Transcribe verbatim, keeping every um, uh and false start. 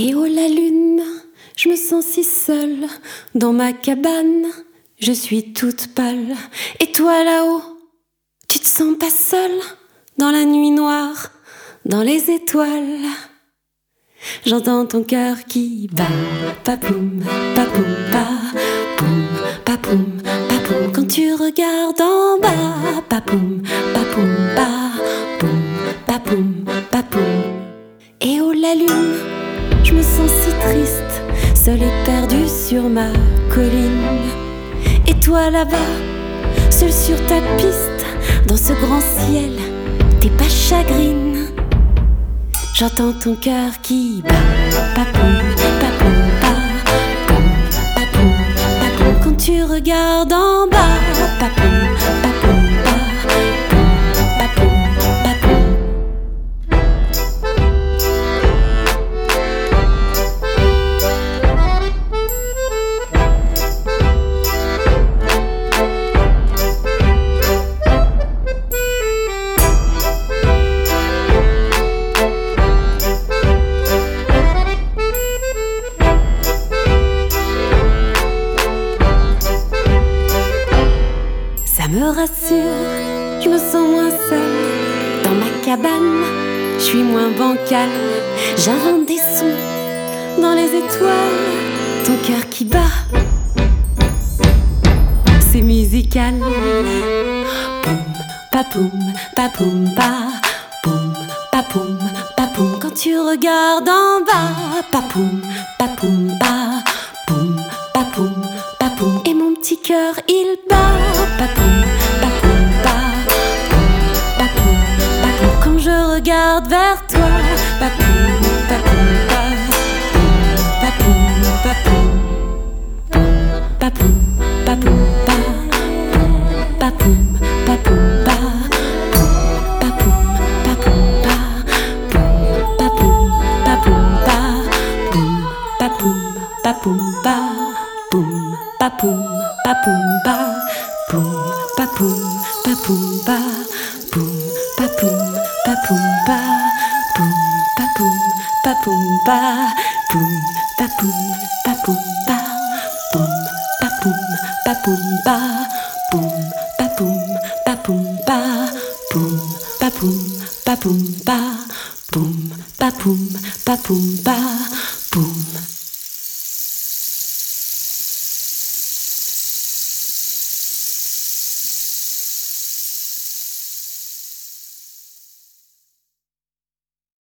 Et oh la lune, je me sens si seule dans ma cabane, je suis toute pâle. Et toi là-haut, tu te sens pas seule dans la nuit noire, dans les étoiles? J'entends ton cœur qui bat, papoum, papoum, pa, poum, papoum, papoum. Quand tu regardes en bas, papoum, papoum, pa, poum, papoum, papoum. Et oh la lune, je me sens si triste, seule et perdue sur ma colline. Et toi là-bas, seule sur ta piste, dans ce grand ciel, t'es pas chagrine. J'entends ton cœur qui bat, papoum, papoum, pa, poum, papoum, papoum. Quand tu regardes en bas, papoum, papoum, pa, poum, papoum, papoum. Ça me rassure, je me sens moins seule dans ma cabane, je suis moins bancale. J'invente des sons dans les étoiles, ton cœur qui bat, c'est musical. Poum, papoum, papoum, pa, poum, papoum, papoum. Quand tu regardes en bas, papoum, papoum, pa, poum, papoum, papoum. Et mon petit cœur il bat, papoum, papoum, pa, poum, papoum, papoum. Quand je regarde vers toi, papoum, papoum, pa, poum, papoum, papoum, papoum, papoum, pa, papoum, papoum, pa, papoum, papoum, pa, papoum, papoum, pa, poum, papoum, papoum, pa, poum, papoum, papoum, pa, poum, papoum, papoum, pa, poum, papoum, papoum, pa, poum, papoum, papoum, pa, poum, papoum, papoum, pa, poum, papoum, papoum, pa, poum, papoum, papoum, pa, poum, papoum, papoum, pa, poum, papoum, papoum, pa, poum.